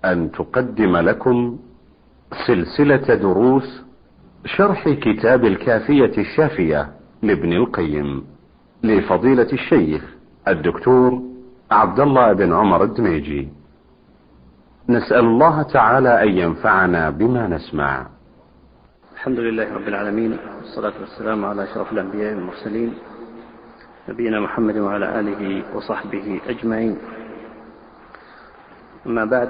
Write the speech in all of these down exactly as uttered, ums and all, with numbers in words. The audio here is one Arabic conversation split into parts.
أن تقدم لكم سلسلة دروس شرح كتاب الكافية الشافية لابن القيم لفضيلة الشيخ الدكتور عبد الله بن عمر الدميجي. نسأل الله تعالى أن ينفعنا بما نسمع. الحمد لله رب العالمين، والصلاة والسلام على أشرف الأنبياء والمرسلين نبينا محمد وعلى آله وصحبه أجمعين. أما بعد،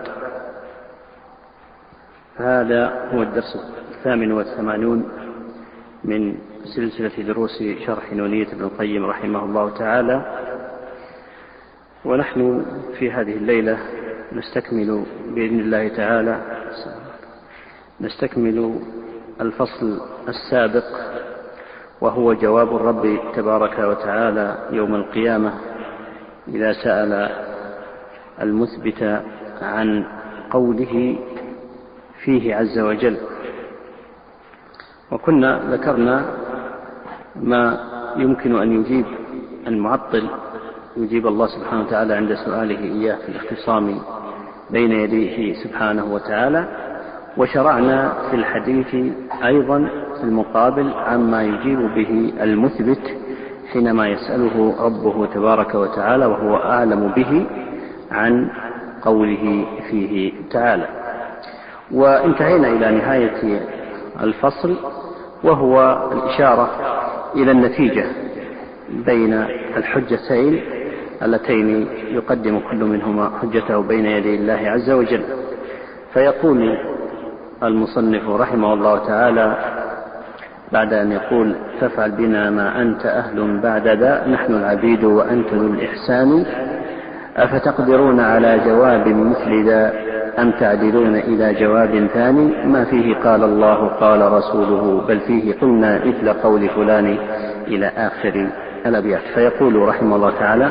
هذا هو الدرس الثامن والثمانون من سلسلة دروس شرح نونية ابن القيم رحمه الله تعالى، ونحن في هذه الليلة نستكمل بإذن الله تعالى نستكمل الفصل السابق، وهو جواب الرب تبارك وتعالى يوم القيامة إذا سأل المثبت عن قوله فيه عز وجل. وكنا ذكرنا ما يمكن أن يجيب المعطل يجيب الله سبحانه وتعالى عند سؤاله إياه في الاختصام بين يديه سبحانه وتعالى، وشرعنا في الحديث أيضا في المقابل عما يجيب به المثبت حينما يسأله ربه تبارك وتعالى وهو أعلم به عن قوله فيه تعالى. وانتهينا إلى نهاية الفصل، وهو الإشارة إلى النتيجة بين الحجتين اللتين يقدم كل منهما حجته بين يدي الله عز وجل. فيقول المصنف رحمه الله تعالى بعد أن يقول: فافعل بنا ما أنت أهل بعد ذا، نحن العبيد وأنت ذو الإحسان، أفتقدرون على جواب مثل ذا أم تعدلون إلى جواب ثاني، ما فيه قال الله قال رسوله بل فيه قلنا مثل قول فلان، إلى آخر الأبيات. فيقول رحمه الله تعالى: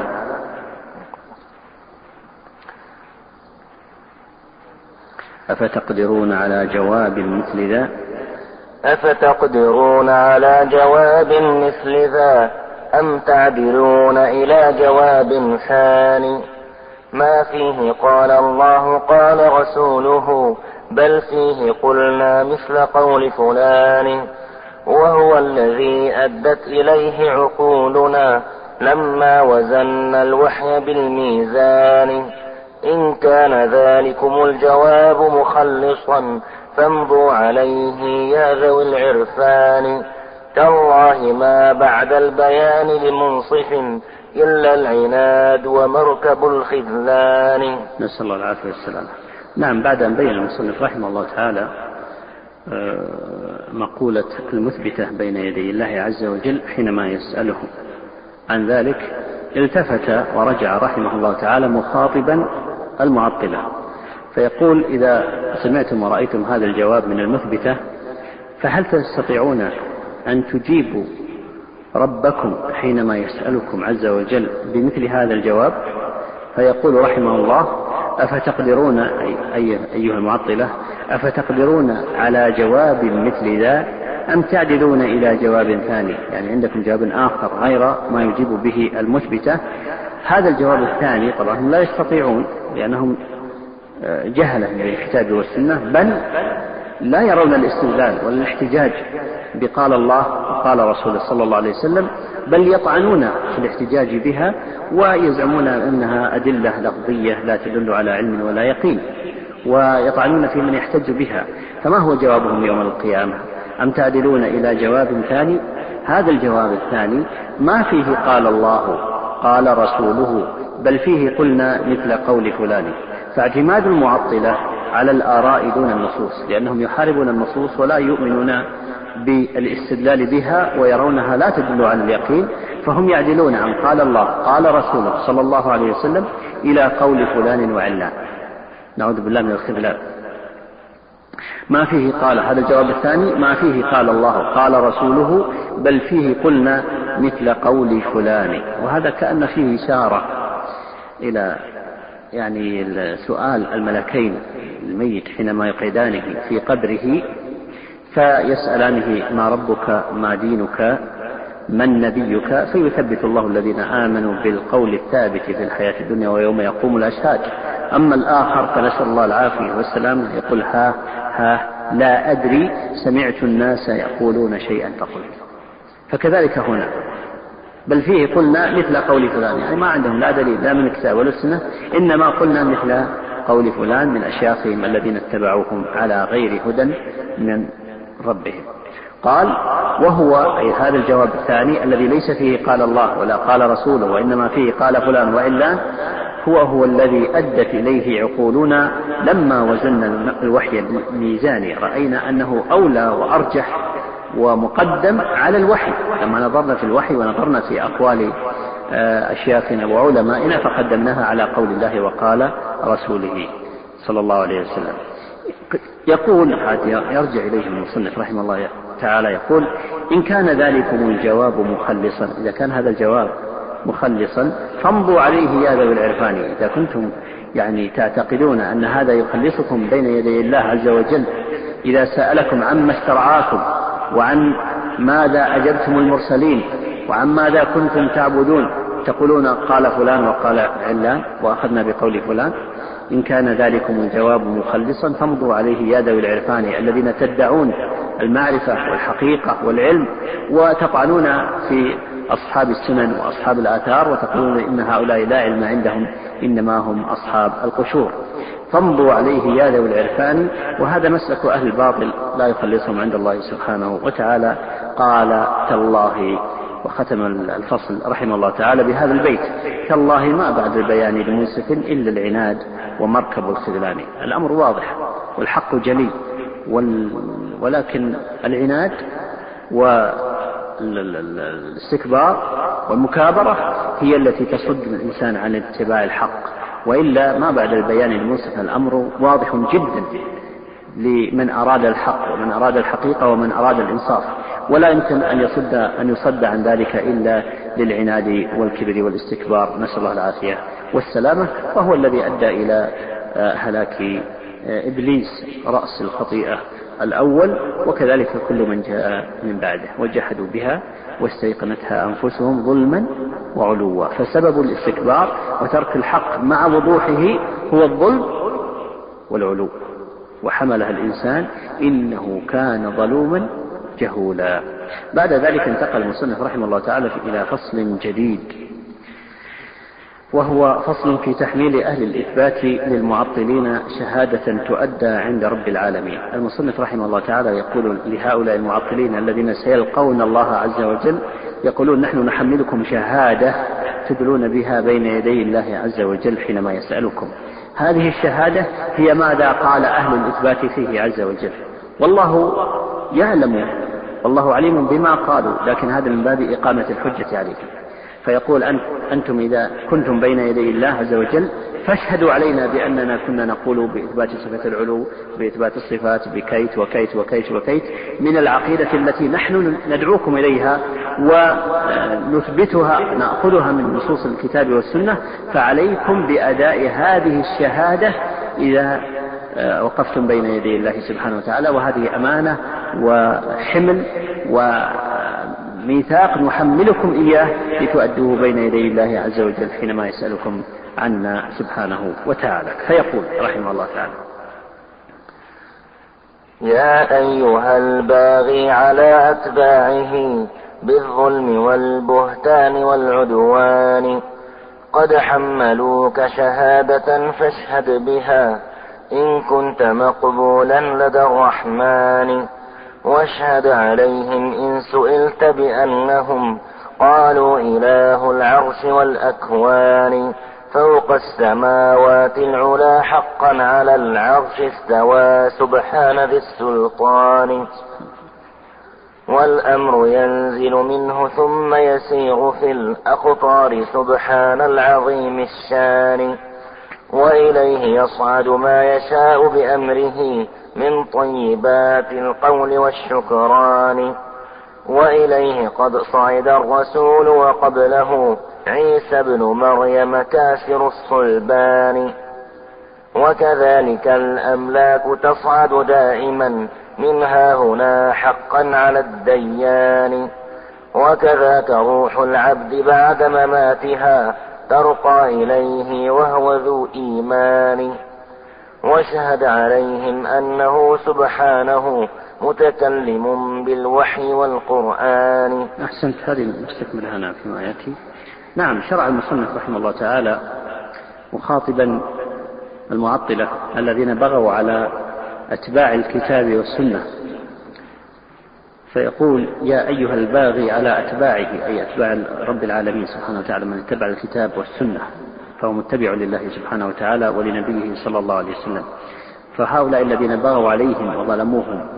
أفتقدرون على جواب مثل ذا أفتقدرون على جواب مثل ذا أم تعدلون إلى جواب ثاني، ما فيه قال الله قال رسوله بل فيه قلنا مثل قول فلان، وهو الذي أدت إليه عقولنا لما وزنا الوحي بالميزان، إن كان ذلكم الجواب مخلصا فامضوا عليه يا ذوي العرفان، تالله ما بعد البيان لمنصف إلا العناد ومركب الخذلان. نسأل الله العافية والسلامة. نعم، بعد أن بين المصنف رحمه الله تعالى مقولة المثبتة بين يدي الله عز وجل حينما يسأله عن ذلك، التفت ورجع رحمه الله تعالى مخاطبا المعطلة، فيقول: إذا سمعتم ورأيتم هذا الجواب من المثبتة، فهل تستطيعون أن تجيبوا ربكم حينما يسألكم عز وجل بمثل هذا الجواب؟ فيقول رحمه الله: أفتقدرون أي أيها المعطلة أفتقدرون على جواب مثل ذا أم تعدلون إلى جواب ثاني، يعني عندكم جواب آخر غير ما يجيب به المثبتة. هذا الجواب الثاني طبعا لا يستطيعون، لأنهم جهلة بالكتاب والسنة، بل لا يرون الاستدلال والاحتجاج بقال الله وقال رسوله صلى الله عليه وسلم، بل يطعنون في الاحتجاج بها ويزعمون أنها أدلة لفظية لا تدل على علم ولا يقين، ويطعنون في من يحتج بها. فما هو جوابهم يوم القيامة؟ أم تعدلون إلى جواب ثاني؟ هذا الجواب الثاني ما فيه قال الله قال رسوله بل فيه قلنا مثل قول فلان. فاعتماد المعطلة على الآراء دون النصوص، لأنهم يحاربون النصوص ولا يؤمنون بالاستدلال بها ويرونها لا تدل على اليقين، فهم يعدلون عن قال الله قال رسوله صلى الله عليه وسلم إلى قول فلان وعلان، نعوذ بالله من الخذلان. ما فيه قال، هذا الجواب الثاني، ما فيه قال الله قال رسوله بل فيه قلنا مثل قول فلان. وهذا كأن فيه إشارة إلى يعني سؤال الملكين الميت حينما يقعدانه في قبره فيسألانه: ما ربك ما دينك من نبيك؟ فيثبت الله الذين آمنوا بالقول الثابت في الحياة الدنيا ويوم يقوم الأشهاد. أما الآخر فنسأل الله العافية والسلامة يقول ها ها لا أدري سمعت الناس يقولون شيئا فقلت. فكذلك هنا، بل فيه قلنا مثل قول فلان، يعني ما عندهم لا دليل لا من الكتاب ولا السنة، إنما قلنا مثل قول فلان من أشياخهم الذين اتبعوهم على غير هدى من ربهم. قال وهو أي هذا الجواب الثاني الذي ليس فيه قال الله ولا قال رسوله وإنما فيه قال فلان وإلا، هو هو الذي أدت إليه عقولنا لما وزنا الوحي الميزاني، رأينا أنه أولى وأرجح ومقدم على الوحي. لما نظرنا في الوحي ونظرنا في أقوال أشياخنا وعلمائنا فقدمناها على قول الله وقال رسوله صلى الله عليه وسلم. يقول يرجع إليه المصنف رحمه الله تعالى يقول إن كان ذلكم الجواب مخلصا، إذا كان هذا الجواب مخلصا فامضوا عليه يا ذوي العرفان. إذا كنتم يعني تعتقدون أن هذا يخلصكم بين يدي الله عز وجل إذا سألكم عما استرعاكم وعن ماذا أجبتم المرسلين وعن ماذا كنتم تعبدون، تقولون قال فلان وقال علان وأخذنا بقول فلان، إن كان ذلكم الجواب مخلصا فامضوا عليه يا ذوي العرفان الذين تدعون المعرفة والحقيقة والعلم وتطعنون في أصحاب السنن وأصحاب الآثار وتقولون إن هؤلاء لا علم عندهم إنما هم أصحاب القشور. فامضوا عليه يا ذوي العرفان، وهذا مسلك أهل الباطل لا يخلصهم عند الله سبحانه وتعالى. قال تالله، وختم الفصل رحمه الله تعالى بهذا البيت: تالله ما بعد البيان لمنصف إلا العناد ومركب الخذلان. الأمر واضح والحق جلي، ولكن العناد والاستكبار والمكابرة هي التي تصد الإنسان عن اتباع الحق، وإلا ما بعد البيان المنصف الأمر واضح جدا لمن أراد الحق ومن أراد الحقيقة ومن أراد الإنصاف، ولا يمكن أن يصد أن يصد عن ذلك إلا للعناد والكبر والاستكبار، نسأل الله العافية والسلامة، وهو الذي أدى إلى هلاك إبليس رأس الخطيئة الأول، وكذلك كل من جاء من بعده وجحدوا بها واستيقنتها أنفسهم ظلما وعلوا. فسبب الاستكبار وترك الحق مع وضوحه هو الظلم والعلو، وحملها الإنسان إنه كان ظلوما جهولا. بعد ذلك انتقل المصنف رحمه الله تعالى إلى فصل جديد، وهو فصل في تحميل أهل الإثبات للمعطلين شهادة تؤدى عند رب العالمين. المصنف رحمه الله تعالى يقول لهؤلاء المعطلين الذين سيلقون الله عز وجل، يقولون نحن نحملكم شهادة تدلون بها بين يدي الله عز وجل حينما يسألكم. هذه الشهادة هي ماذا قال أهل الإثبات فيه عز وجل، والله يعلم والله عليم بما قالوا، لكن هذا من باب إقامة الحجة عليكم. فيقول أن أنتم إذا كنتم بين يدي الله عز وجل فاشهدوا علينا بأننا كنا نقول بإثبات صفة العلو بإثبات الصفات بكيت وكيت وكيت وكيت من العقيدة التي نحن ندعوكم إليها ونثبتها نأخذها من نصوص الكتاب والسنة، فعليكم بأداء هذه الشهادة إذا وقفتم بين يدي الله سبحانه وتعالى، وهذه أمانة وحمل وميثاق نحملكم إياه لتؤدوه بين يدي الله عز وجل حينما يسألكم عنا سبحانه وتعالى. فيقول رحمه الله تعالى: يا أيها الباغي على أتباعه بالظلم والبهتان والعدوان، قد حملوك شهادة فاشهد بها إن كنت مقبولا لدى الرحمن، واشهد عليهم إن سئلت بأنهم قالوا إله العرش والأكوان، فوق السماوات العلا حقا على العرش استوى سبحان ذي السلطان، والأمر ينزل منه ثم يسير في الأقطار سبحان العظيم الشان، وإليه يصعد ما يشاء بأمره من طيبات القول والشكران، وإليه قد صعد الرسول وقبله عيسى بن مريم كاسر الصلبان، وكذلك الأملاك تصعد دائما منها هنا حقا على الديان، وكذاك روح العبد بعد مماتها ترقى إليه وهو ذو إيمان. واشهد عليهم أنه سبحانه متكلم بالوحي والقرآن. أحسنت، هذه نستكملها نعم فيما يأتي. نعم، شرع المصنف رحمه الله تعالى مخاطبا المعطلة الذين بغوا على أتباع الكتاب والسنة، فيقول: يا أيها الباغي على أتباعه، أي أتباع رب العالمين سبحانه وتعالى، من اتبع الكتاب والسنة فهو متبع لله سبحانه وتعالى ولنبيه صلى الله عليه وسلم. فهؤلاء الذين بغوا عليهم وظلموهم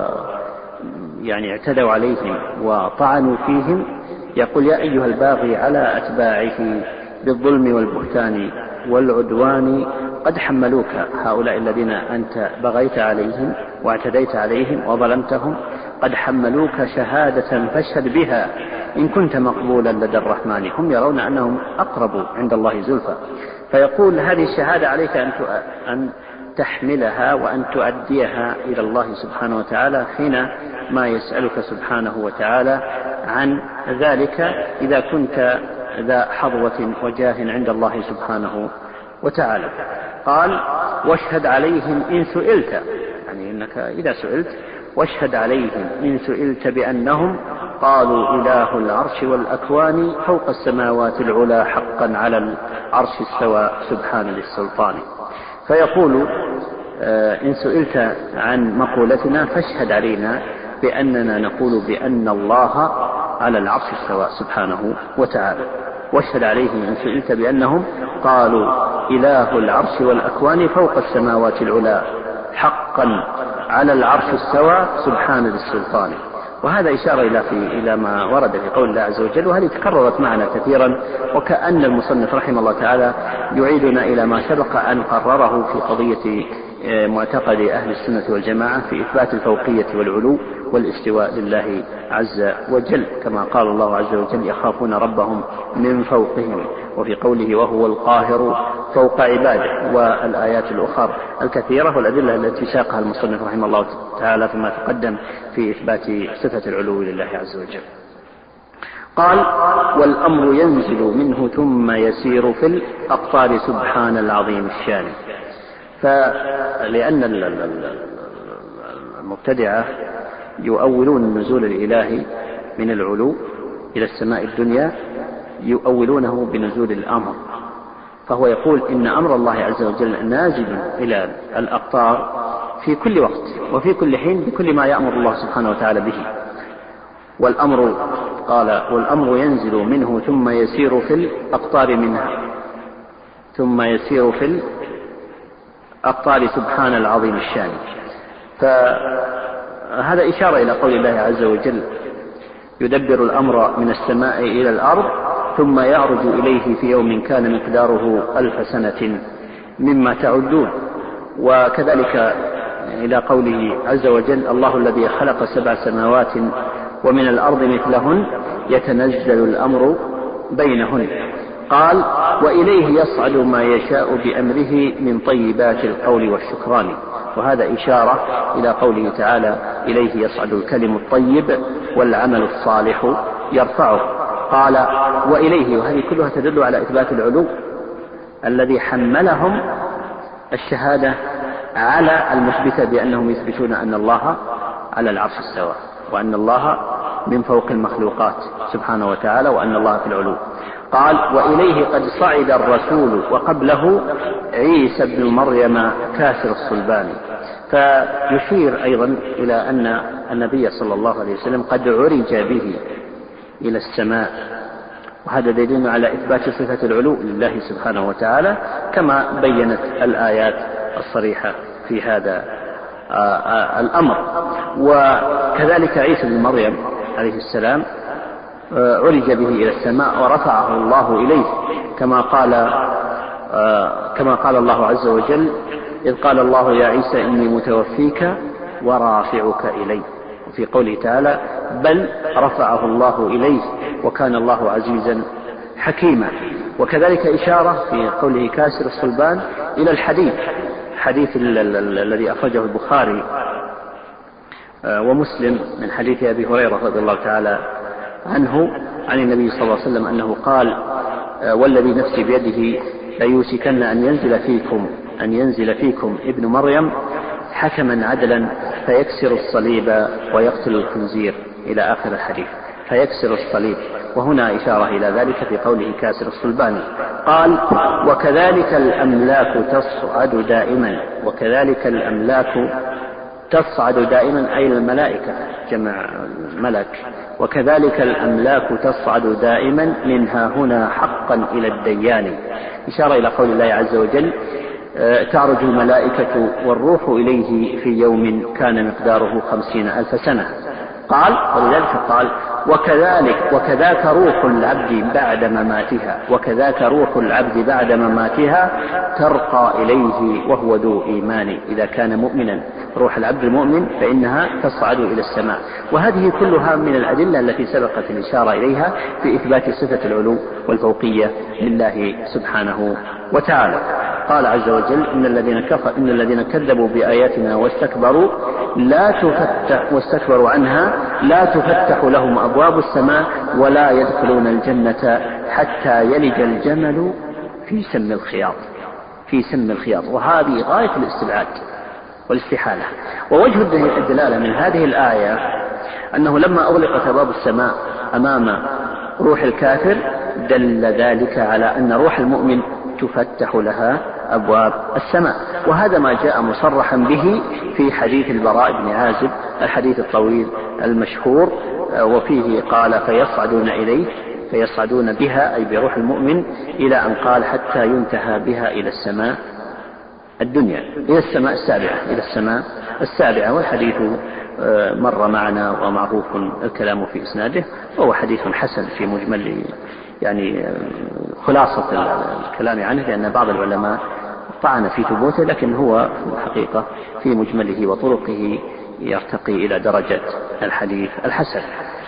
ويعني اعتدوا عليهم وطعنوا فيهم، يقول: يا أيها الباغي على أتباعه بالظلم والبهتان والعدوان قد حملوك. هؤلاء الذين أنت بغيت عليهم واعتديت عليهم وظلمتهم قد حملوك شهادة فاشهد بها إن كنت مقبولا لدى الرحمن. هم يرون أنهم أقرب عند الله زلفى. فيقول: هذه الشهادة عليك أن تحملها وأن تؤديها إلى الله سبحانه وتعالى حين ما يسألك سبحانه وتعالى عن ذلك، إذا كنت ذا حظوة وجاه عند الله سبحانه وتعالى. قال: واشهد عليهم إن سئلت، يعني إنك إذا سئلت واشهد عليهم إن سئلت بأنهم قالوا إله العرش والأكوان فوق السماوات العلا حقا على العرش استوى سبحان للسلطان. فيقول: إن سئلت عن مقولتنا فاشهد علينا بأننا نقول بأن الله على العرش استوى سبحانه وتعالى. واشهد عليهم إن سئلت بأنهم قالوا إله العرش والأكوان فوق السماوات العلا حقا على العرش استوى سبحان للسلطان. وهذا إشارة إلى, في إلى ما ورد في قول الله عز وجل، وهذه تكررت معنا كثيرا، وكأن المصنف رحمه الله تعالى يعيدنا إلى ما سبق أن قرره في قضية معتقد أهل السنة والجماعة في إثبات الفوقية والعلو والاستواء لله عز وجل، كما قال الله عز وجل: يخافون ربهم من فوقهم، وفي قوله: وهو القاهر فوق عباده، والآيات الأخرى الكثيرة والأدلة التي ساقها المصنف رحمه الله تعالى فيما تقدم في إثبات صفة العلو لله عز وجل. قال: والأمر ينزل منه ثم يسير في الأقطار سبحان العظيم الشان. فلأن المبتدعة يؤولون النزول الإلهي من العلو إلى السماء الدنيا يؤولونه بنزول الأمر، فهو يقول إن أمر الله عز وجل نازل إلى الأقطار في كل وقت وفي كل حين بكل ما يأمر الله سبحانه وتعالى به. والأمر قال: والأمر ينزل منه ثم يسير في الأقطار منها ثم يسير في الأقطار سبحان العظيم الشان. فهذا إشارة إلى قول الله عز وجل: يدبر الأمر من السماء إلى الأرض ثم يعرج إليه في يوم كان مقداره ألف سنة مما تعدون. وكذلك إلى قوله عز وجل: الله الذي خلق سبع سماوات ومن الأرض مثلهن يتنزل الأمر بينهن. قال: وإليه يصعد ما يشاء بأمره من طيبات القول والشكران. وهذا إشارة إلى قوله تعالى: إليه يصعد الكلم الطيب والعمل الصالح يرفعه. قال: وإليه، وهذه كلها تدل على إثبات العلو الذي حملهم الشهادة على المثبتة بأنهم يثبتون أن الله على العرش استوى، وأن الله من فوق المخلوقات سبحانه وتعالى، وأن الله في العلو. قال: وإليه قد صعد الرسول وقبله عيسى بن مريم كاسر الصلبان. فيشير أيضا إلى أن النبي صلى الله عليه وسلم قد عرج به إلى السماء، وهذا دليل على إثبات صفة العلو لله سبحانه وتعالى كما بينت الآيات الصريحة في هذا الأمر. وكذلك عيسى بن مريم عليه السلام عرج به إلى السماء ورفعه الله إليه، كما قال كما قال الله عز وجل: إذ قال الله يا عيسى إني متوفيك ورافعك إلي. وفي قوله تعالى: بل رفعه الله إليه وكان الله عزيزا حكيما. وكذلك إشارة في قوله كاسر الصلبان إلى الحديث حديث الذي أخرجه البخاري ومسلم من حديث أبي هريرة رضي الله تعالى عنه عن النبي صلى الله عليه وسلم أنه قال: والذي نفسي بيده ليوشكن أن ينزل فيكم أن ينزل فيكم ابن مريم حكما عدلا فيكسر الصليب ويقتل الخنزير إلى آخر الحديث. فيكسر الصليب، وهنا إشارة إلى ذلك في قوله كاسر الصلبان. قال: وكذلك الأملاك تصعد دائما. وكذلك الأملاك تصعد دائما أي الملائكة، جمع ملك. وكذلك الأملاك تصعد دائما منها هنا حقا إلى الديان، إشارة إلى قول الله عز وجل: تعرج الملائكة والروح إليه في يوم كان مقداره خمسين ألف سنة. قال: ولذلك قال: وكذلك وكذاك روح العبد بعد مماتها. وكذاك روح العبد بعد مماتها ترقى إليه وهو ذو إيمان. إذا كان مؤمنا روح العبد المؤمن فإنها تصعد إلى السماء. وهذه كلها من الأدلة التي سبقت الإشارة إليها في إثبات صفة العلو والفوقية لله سبحانه وتعالى. قال عز وجل: إن الذين كفر إن الذين كذبوا بآياتنا واستكبروا لا تفتح واستكبروا عنها لا تفتح لهم أبواب السماء ولا يدخلون الجنة حتى يلج الجمل في سم الخياط. في سم الخياط، وهذه غاية الاستبعاد والاستحالة. ووجه الدلالة من هذه الآية أنه لما أغلقت أبواب السماء أمام روح الكافر دل ذلك على أن روح المؤمن تفتح لها أبواب السماء. وهذا ما جاء مصرحا به في حديث البراء بن عازب، الحديث الطويل المشهور، وفيه قال: فيصعدون إليه فيصعدون بها أي بروح المؤمن إلى أن قال: حتى ينتهى بها إلى السماء الدنيا، إلى السماء السابعة إلى السماء السابعة. والحديث مر معنا ومعروف الكلام في إسناده، وهو حديث حسن في مجمل يعني خلاصة الكلام عنه، لأن بعض العلماء طعن في ثبوته، لكن هو في الحقيقة في مجمله وطرقه يرتقي إلى درجة الحديث الحسن.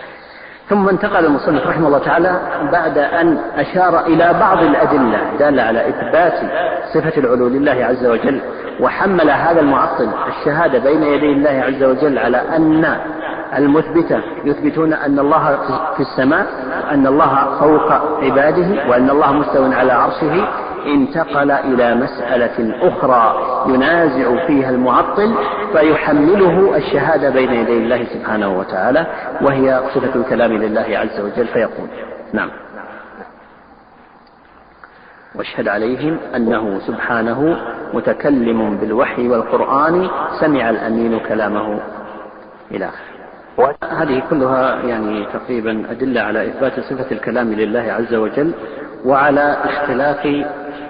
ثم انتقل المصنف رحمه الله تعالى بعد أن أشار إلى بعض الأدلة دالة على إثبات صفة العلو لله عز وجل، وحمل هذا المعطل الشهادة بين يدي الله عز وجل على أن المثبتة يثبتون أن الله في السماء، أن الله فوق عباده، وأن الله مستو على عرشه. انتقل إلى مسألة أخرى ينازع فيها المعطل فيحمله الشهادة بين يدي الله سبحانه وتعالى، وهي صفة الكلام لله عز وجل. فيقول: نعم: واشهد عليهم أنه سبحانه متكلم بالوحي والقرآن سمع الأمين كلامه إلى آخره. هذه كلها يعني تقريبا أدلة على إثبات صفة الكلام لله عز وجل، وعلى اختلاف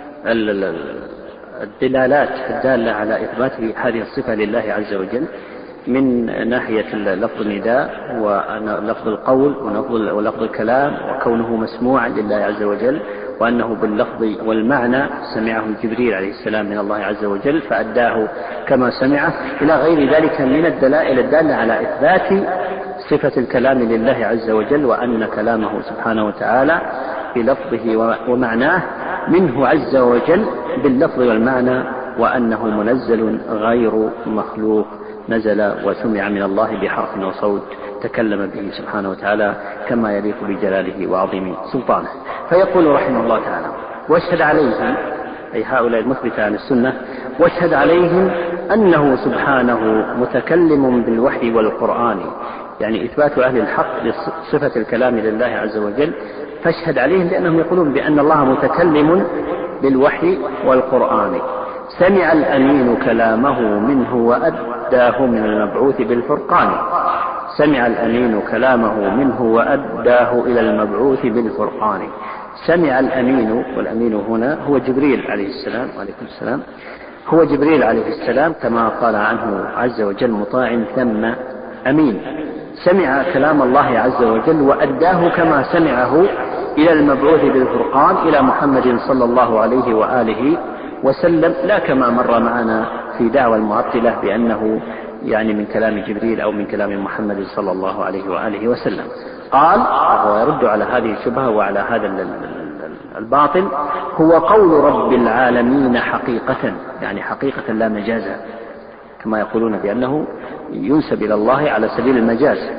الدلالات الدالة على إثبات هذه الصفة لله عز وجل من ناحية لفظ النداء ولفظ القول ولفظ الكلام، وكونه مسموعا لله عز وجل، وأنه باللفظ والمعنى سمعه جبريل عليه السلام من الله عز وجل فأداه كما سمعه، إلى غير ذلك من الدلائل الدالة على إثبات صفة الكلام لله عز وجل، وأن كلامه سبحانه وتعالى بلفظه ومعناه منه عز وجل باللفظ والمعنى، وأنه منزل غير مخلوق نزل وسمع من الله بحرف وصوت تكلم به سبحانه وتعالى كما يليق بجلاله وعظيم سلطانه. فيقول رحمه الله تعالى: واشهد عليهم، أي هؤلاء المثبتة عن السنة، واشهد عليهم أنه سبحانه متكلم بالوحي والقرآن، يعني إثبات أهل الحق لصفة الكلام لله عز وجل. فاشهد عليهم لأنهم يقولون بأن الله متكلم بالوحي والقرآن. سمع الأمين كلامه منه وأداه من المبعوث بالفرقان. سمع الأمين كلامه منه وأداه إلى المبعوث بالفرقان. سمع الأمين، والأمين هنا هو جبريل عليه السلام، وعليكم السلام، هو جبريل عليه السلام كما قال عنه عز وجل: مطاع ثم أمين. سمع كلام الله عز وجل وأداه كما سمعه إلى المبعوث بالفرقان، إلى محمد صلى الله عليه وآله وسلم، لا كما مر معنا في دعوى المعطلة بأنه يعني من كلام جبريل أو من كلام محمد صلى الله عليه وآله وسلم. قال، وهو يرد على هذه الشبهة وعلى هذا الباطل: هو قول رب العالمين حقيقة، يعني حقيقة لا مجازا، كما يقولون بأنه ينسب إلى الله على سبيل المجاز،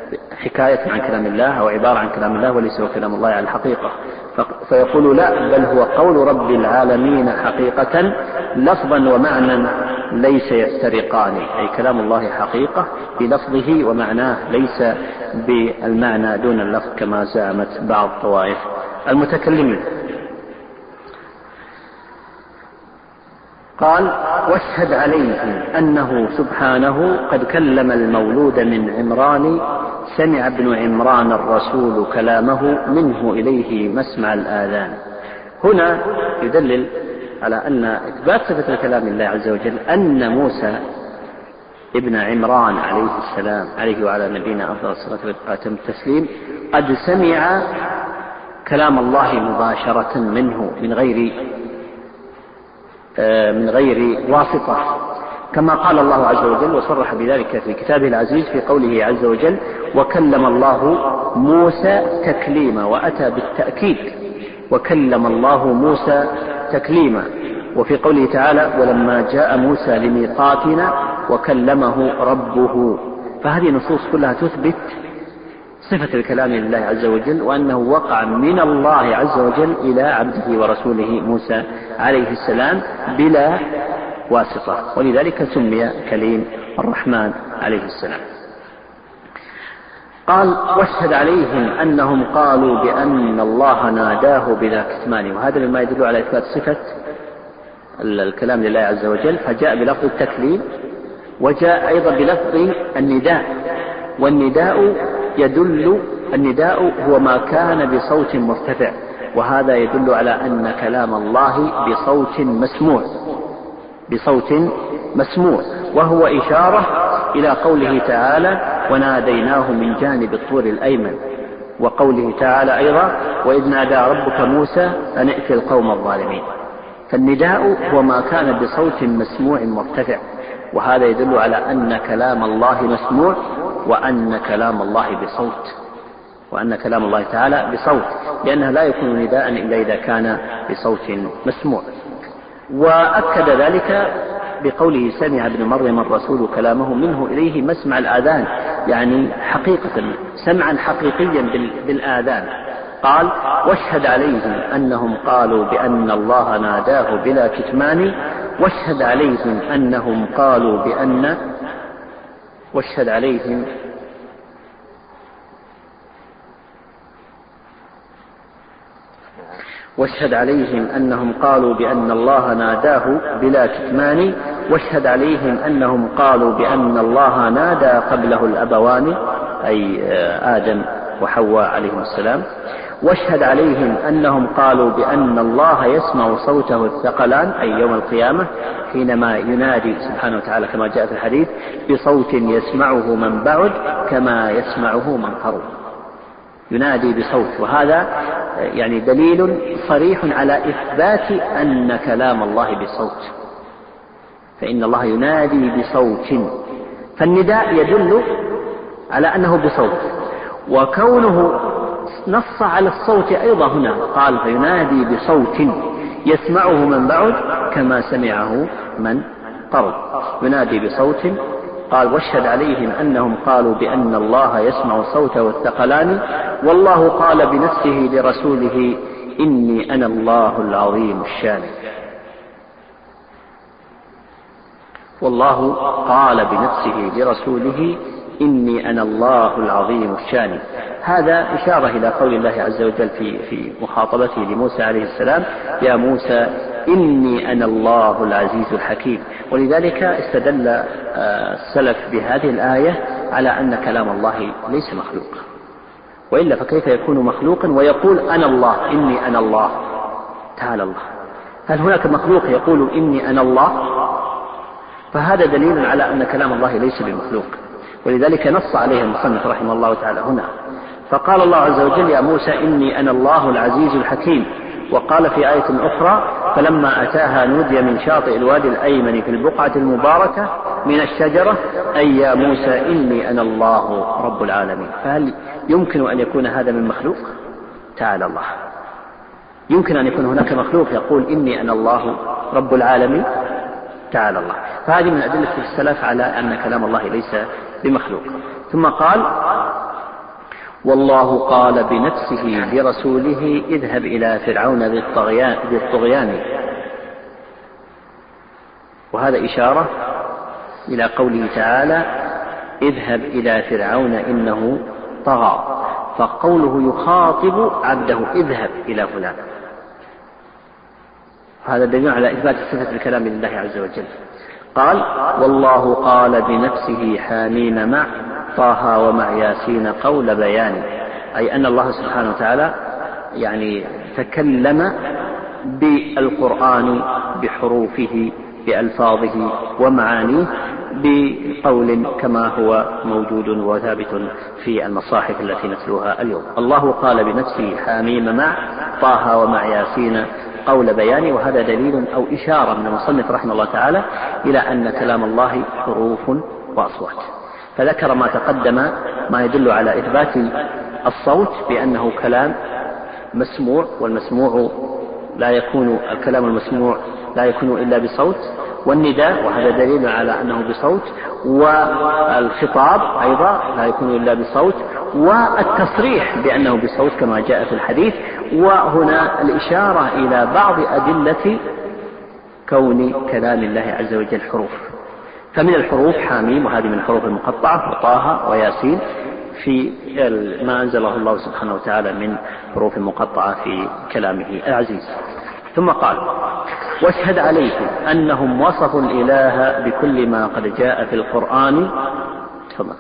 حكاية عن كلام الله أو عبارة عن كلام الله وليس هو كلام الله على الحقيقة، فيقول لا، بل هو قول رب العالمين حقيقة لفظا ومعنى ليس يفترقان، أي كلام الله حقيقة بلفظه ومعناه ليس بالمعنى دون اللفظ كما زعمت بعض طوائف المتكلمين. قال واشهد عليه أنه سبحانه قد كلم المولود من عمران، سمع ابن عمران الرسول كلامه منه إليه مسمع الآذان. هنا يدلل على أن إثبات صفة كلام الله عز وجل أن موسى ابن عمران عليه السلام عليه وعلى نبينا أفضل الصلاة وأتم التسليم قد سمع كلام الله مباشرة منه من غير من غير واسطة، كما قال الله عز وجل وصرح بذلك في كتابه العزيز في قوله عز وجل وكلم الله موسى تكليما، وأتى بالتأكيد وكلم الله موسى تكليما. وفي قوله تعالى ولما جاء موسى لميقاتنا وكلمه ربه. فهذه نصوص كلها تثبت صفة الكلام لله عز وجل، وأنه وقع من الله عز وجل إلى عبده ورسوله موسى عليه السلام بلا واسطة، ولذلك سمي كليم الرحمن عليه السلام. قال واشهد عليهم أنهم قالوا بأن الله ناداه بلا كتمان، وهذا مما يدل على إثبات صفة الكلام لله عز وجل، فجاء بلفظ التكليم وجاء أيضا بلفظ النداء، والنداء يدل النداء هو ما كان بصوت مرتفع، وهذا يدل على أن كلام الله بصوت مسموع بصوت مسموع وهو إشارة إلى قوله تعالى وناديناه من جانب الطور الأيمن، وقوله تعالى أيضا وإذ نادى ربك موسى أن ائت القوم الظالمين. فالنداء هو ما كان بصوت مسموع مرتفع، وهذا يدل على أن كلام الله مسموع وأن كلام الله بصوت وأن كلام الله تعالى بصوت، لأنه لا يكون نداء إلا إذا كان بصوت مسموع. وأكد ذلك بقوله سمع ابن مريم الرسول كلامه منه إليه مسمع الآذان، يعني حقيقة سمعا حقيقيا بالآذان. قال واشهد عليهم أنهم قالوا بأن الله ناداه بلا كتمان، واشهد عليهم أنهم قالوا بأن واشهد عليهم واشهد عليهم أنهم قالوا بأن الله ناداه بلا كتمان، واشهد عليهم أنهم قالوا بأن الله نادى قبله الأبوان أي آدم وحواء عليهم السلام، واشهد عليهم أنهم قالوا بأن الله يسمع صوته الثقلان أي يوم القيامة حينما ينادي سبحانه وتعالى كما جاء في الحديث بصوت يسمعه من بعد كما يسمعه من قرب، ينادي بصوت. وهذا يعني دليل صريح على إثبات أن كلام الله بصوت، فإن الله ينادي بصوت، فالنداء يدل على أنه بصوت، وكونه نص على الصوت أيضا هنا قال فينادي بصوت يسمعه من بعد كما سمعه من قرب، ينادي بصوت. قال واشهد عليهم أنهم قالوا بأن الله يسمع صوته الثقلان، والله قال بنفسه لرسوله إني أنا الله العظيم الشان. والله قال بنفسه لرسوله إني أنا الله العظيم الشان. هذا إشارة إلى قول الله عز وجل في في مخاطبته لموسى عليه السلام يا موسى إني أنا الله العزيز الحكيم. ولذلك استدل السلف بهذه الآية على أن كلام الله ليس مخلوق، وإلا فكيف يكون مخلوقا ويقول أنا الله إني أنا الله تعالى الله؟ هل هناك مخلوق يقول إني أنا الله؟ فهذا دليل على أن كلام الله ليس بمخلوق، ولذلك نص عليه المصنف رحمه الله تعالى هنا. فقال الله عز وجل يا موسى إني أنا الله العزيز الحكيم. وقال في آية أخرى فلما أتاها نودي من شاطئ الوادي الأيمن في البقعة المباركة من الشجرة أي يا موسى إني أنا الله رب العالمين. فهل يمكن أن يكون هذا من مخلوق؟ تعالى الله. يمكن أن يكون هناك مخلوق يقول إني أنا الله رب العالمين؟ تعالى الله. فهذه من أدلة السلف على أن كلام الله ليس بمخلوق. ثم قال والله قال بنفسه لرسوله اذهب إلى فرعون بالطغيان, بالطغيان. وهذا إشارة إلى قوله تعالى اذهب إلى فرعون إنه طغى، فقوله يخاطب عبده اذهب إلى فلان، هذا دليل على إثبات صفة الكلام لله عز وجل. قال والله قال بنفسه حامين مع طه ومع ياسين قول بيان، أي أن الله سبحانه وتعالى يعني تكلم بالقرآن بحروفه بألفاظه ومعانيه بقول كما هو موجود وثابت في المصاحف التي نتلوها اليوم. الله قال بنفسه حاميم مع طه ومع ياسين قول بيان، وهذا دليل أو إشارة من المصنف رحمه الله تعالى إلى أن كلام الله حروف وأصوات، فذكر ما تقدم ما يدل على إثبات الصوت بأنه كلام مسموع، والمسموع لا يكون الكلام المسموع لا يكون إلا بصوت، والنداء وهذا دليل على أنه بصوت، والخطاب أيضا لا يكون إلا بصوت، والتصريح بأنه بصوت كما جاء في الحديث. وهنا الإشارة إلى بعض أدلة كون كلام الله عز وجل حروف، فمن الحروف حاميم وهذه من الحروف المقطعة، وطه وياسين في ما أنزله الله سبحانه وتعالى من حروف مقطعة في كلامه العزيز. ثم قال واشهد عليهم أنهم وصفوا الإله بكل ما قد جاء في القرآن. تفضل.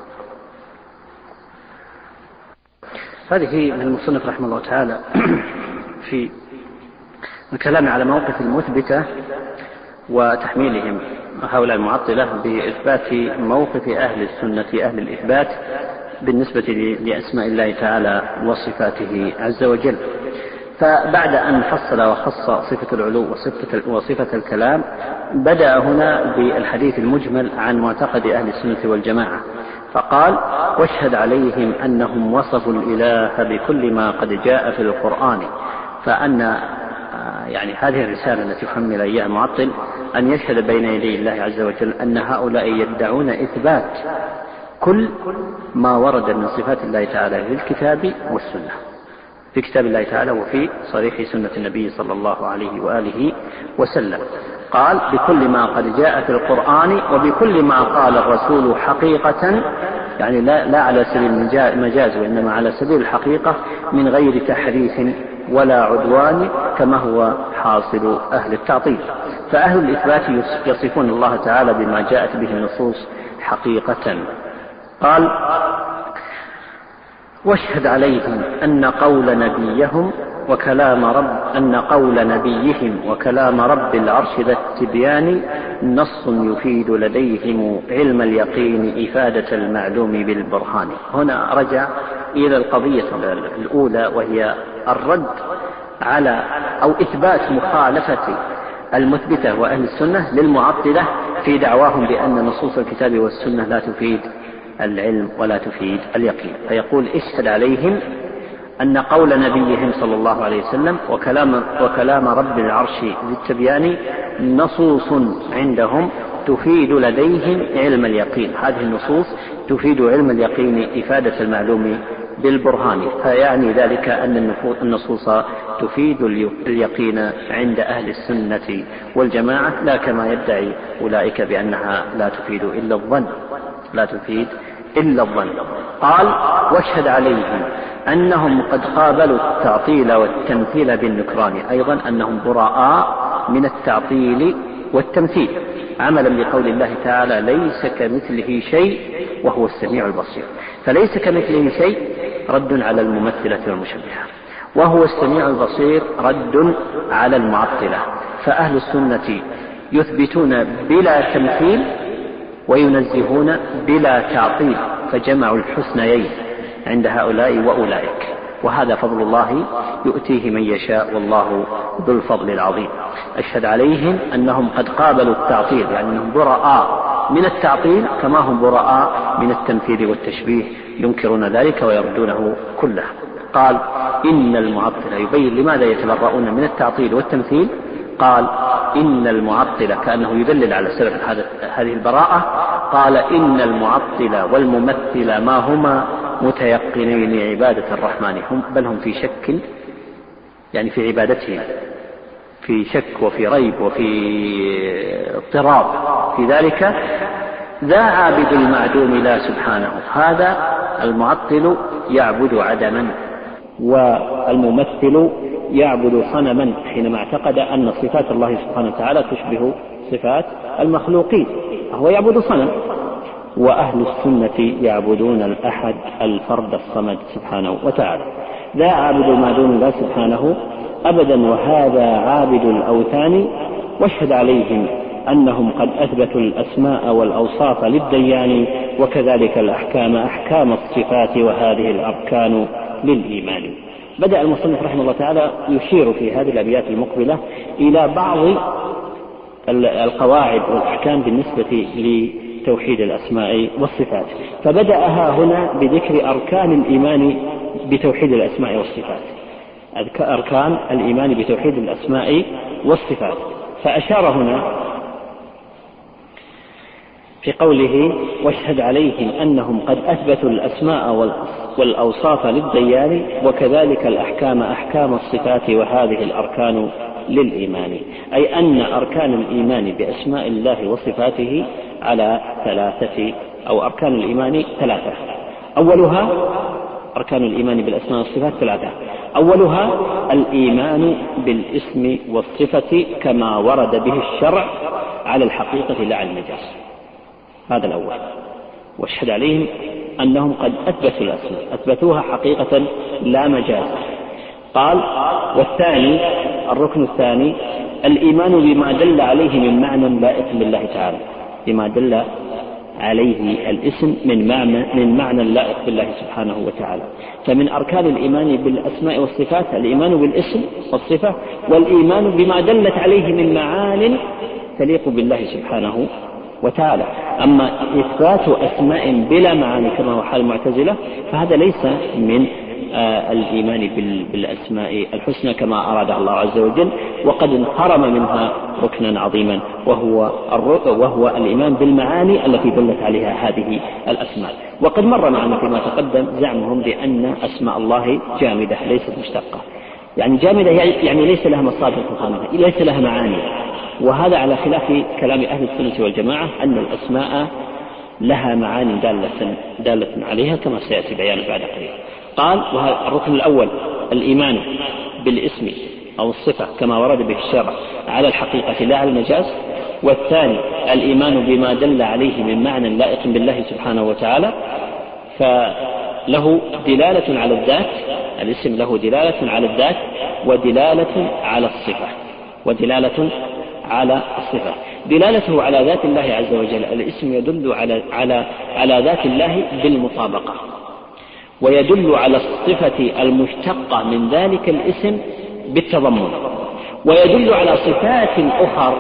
هذه من المصنف رحمه الله تعالى في الكلام على موقف المثبتة وتحميلهم هؤلاء المعطلة بإثبات موقف أهل السنة أهل الإثبات بالنسبة لأسماء الله تعالى وصفاته عز وجل. فبعد أن فصل وخص صفة العلو وصفة, وصفة الكلام، بدأ هنا بالحديث المجمل عن معتقد أهل السنة والجماعة، فقال واشهد عليهم أنهم وصفوا الإله بكل ما قد جاء في القرآن. فأن يعني هذه الرسالة التي حمل إياها المعطل أن يشهد بين يدي الله عز وجل أن هؤلاء يدعون إثبات كل ما ورد من صفات الله تعالى في الكتاب والسنة، في كتاب الله تعالى وفي صريح سنة النبي صلى الله عليه وآله وسلم. قال بكل ما قد جاء في القرآن وبكل ما قال الرسول حقيقة، يعني لا, لا على سبيل المجاز وإنما على سبيل الحقيقة من غير تحريف ولا عدوان كما هو حاصل أهل التعطيل. فأهل الإثبات يصفون الله تعالى بما جاءت به النصوص حقيقة. قال واشهد عليهم أن قول نبيهم وكلام رب أن قول نبيهم وكلام رب العرش ذا التبيان نص يفيد لديهم علم اليقين إفادة المعلوم بالبرهان. هنا رجع إلى القضية الأولى وهي الرد على أو إثبات مخالفة المثبتة وأهل السنة للمعطلة في دعواهم بأن نصوص الكتاب والسنة لا تفيد العلم ولا تفيد اليقين. فيقول اشهد عليهم أن قول نبيهم صلى الله عليه وسلم وكلام, وكلام رب العرش ذي التبيان نصوص عندهم تفيد لديهم علم اليقين. هذه النصوص تفيد علم اليقين إفادة المعلوم بالبرهان، فيعني ذلك أن النصوص تفيد اليقين عند أهل السنة والجماعة، لا كما يدعي أولئك بأنها لا تفيد إلا الظن، لا تفيد إلا الظن. قال واشهد عليهم أنهم قد قابلوا التعطيل والتمثيل بالنكران، أيضا أنهم براء من التعطيل والتمثيل عملا بقول الله تعالى ليس كمثله شيء وهو السميع البصير. فليس كمثله شيء رد على الممثلة والمشبهة، وهو السميع البصير رد على المعطلة. فأهل السنة يثبتون بلا تمثيل وينزهون بلا تعطيل، فجمعوا الحسنيين عند هؤلاء وأولئك، وهذا فضل الله يؤتيه من يشاء والله ذو الفضل العظيم. أشهد عليهم أنهم قد قابلوا التعطيل، يعني أنهم براء من التعطيل كما هم براء من التمثيل والتشبيه، ينكرون ذلك ويردونه كله. قال إن المعطلة، يبين لماذا يتبرؤون من التعطيل والتمثيل. قال إن المعطلة، كأنه يدلل على سبب هذه البراءة، قال إن المعطلة والممثل ما هما متيقنين عبادة الرحمن، هم بل هم في شك، يعني في عبادتهم في شك وفي ريب وفي اضطراب في ذلك. ذا عابد المعدوم لا سبحانه، هذا المعطل يعبد عدما، والممثل يعبد صنما حينما اعتقد أن صفات الله سبحانه وتعالى تشبه صفات المخلوقين، فهو يعبد صنم. وأهل السنة يعبدون الأحد الفرد الصمد سبحانه وتعالى. ذا عابد المعدوم لا سبحانه أبدا، وهذا عابد الأوثان، واشهد عليهم أنهم قد أثبتوا الأسماء والأوصاف للديان، وكذلك الأحكام أحكام الصفات، وهذه الأركان للإيمان. بدأ المصنف رحمه الله تعالى يشير في هذه الأبيات المقبلة إلى بعض القواعد والأحكام بالنسبة لتوحيد الأسماء والصفات، فبدأها هنا بذكر أركان الإيمان بتوحيد الأسماء والصفات، أركان الإيمان بتوحيد الأسماء والصفات. فأشار هنا في قوله واشهد عليهم أنهم قد أثبتوا الأسماء والأوصاف للديان، وكذلك الأحكام أحكام الصفات، وهذه الأركان للإيمان، أي أن أركان الإيمان بأسماء الله وصفاته على ثلاثة، أو أركان الإيمان ثلاثة. أولها أركان الإيمان بالأسماء والصفات ثلاثة، أولها الإيمان بالاسم والصفة كما ورد به الشرع على الحقيقة لا على المجاز، هذا الأول. واشهد عليهم أنهم قد أثبتوا الأسماء، أثبتوها حقيقة لا مجاز. قال والثاني، الركن الثاني الإيمان بما دل عليه من معنى لائق بالله تعالى، بما دل عليه الاسم من معنى من معنى لائق بالله سبحانه وتعالى. فمن أركان الإيمان بالأسماء والصفات الإيمان بالاسم والصفة، والإيمان بما دلت عليه من معان تليق بالله سبحانه وتعالى. أما إثبات أسماء بلا معاني كما هو حال المعتزلة فهذا ليس من آه الإيمان بالأسماء الحسنى كما أراد الله عز وجل، وقد انحرم منها ركنا عظيما وهو وهو الإيمان بالمعاني التي دلت عليها هذه الأسماء. وقد مر معنا فيما تقدم زعمهم بأن أسماء الله جامدة ليست مشتقة، يعني جامدة يعني ليس لها مصادر تفهمها، ليس لها معاني، وهذا على خلاف كلام أهل السنة والجماعة أن الأسماء لها معاني دالة, دالة عليها كما سيأتي بيانه بعد قليل. قال وهذا الركن الأول الإيمان بالاسم أو الصفة كما ورد به الشرع على الحقيقة لا على المجاز. والثاني الإيمان بما دل عليه من معنى لائق بالله سبحانه وتعالى، فله دلالة على الذات، الاسم له دلالة على الذات ودلالة على الصفة ودلالة على الصفة. دلالته على ذات الله عز وجل، الاسم يدل على على على ذات الله بالمطابقة، ويدل على الصفة المشتقة من ذلك الاسم بالتضمن، ويدل على صفات أخرى